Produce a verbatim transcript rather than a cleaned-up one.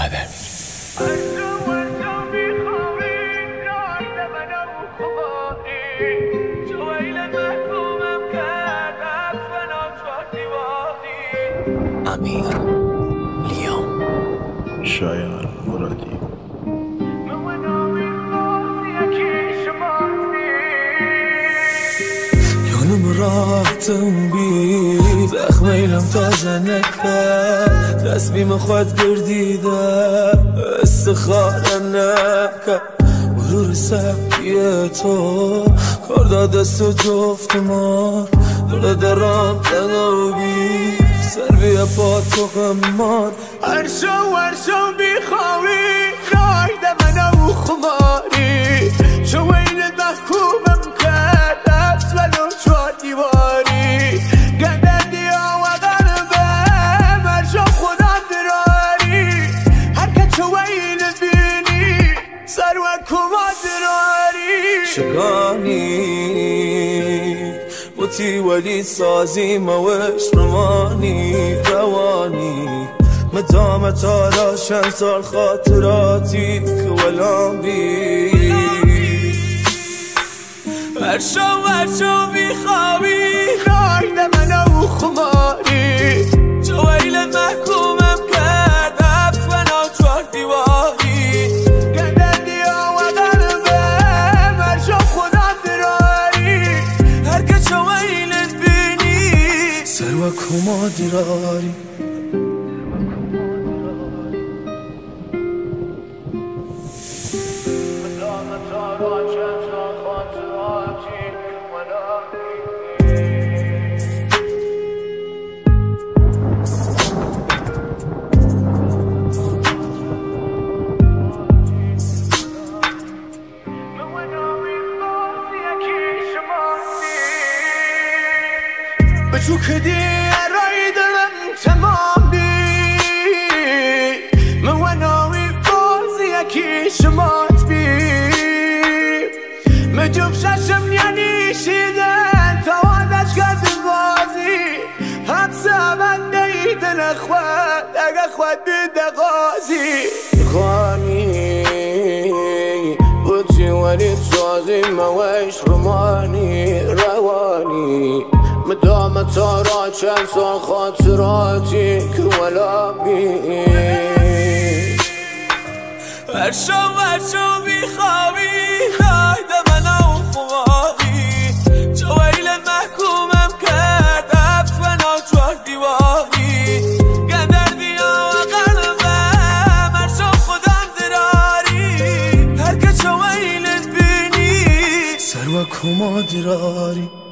امیر لیام شایان مرادی یانم راحتم بی زخمیلم تازه نکرد دست بیم خود گردیده استخاره نکرد مرور سبکیه تو کار دست و جفت مار داره درام تنابی سر بیا پا تو غمان هر شو هر شو بیخواهی رایده منو خماری شو این محکومم کرد دست ولو چار دیواری گنده دیا و قلبم هر شو خودم دراری هر که چو این بینی سر و کما دراری شگانی بوتی ولی سازی موش رمانی روانی مدام تا راشن سال خاطراتی که ولام بی هر شو هر شو بیخوابی رایده منو خماری جو ایل محکومم کرد حبس منو چهار دیواری گنده دیا و قلبم هر شو خودم دراری هر که چو ایلت بینی سر و کما دراری بچو که دی ارای دلم تمام بی مواناوی بازی یکی شمات بی مجوب ششم یعنی شیدن توانش کرد بازی حبس من نیدن اخواد اگه خود دیده غازی خانی بودی ولی سازی موش رمانی روانی مدام تا را چند سال خاطراتی که ولا بی هر شو هر شو بیخوابی خایده منو خواهی جو ایل محکومم کرد حبس منو چهار دیواری گندر دیا و قلبم هر شو خودم دراری هر که جو ایلت بینی سر و کما دراری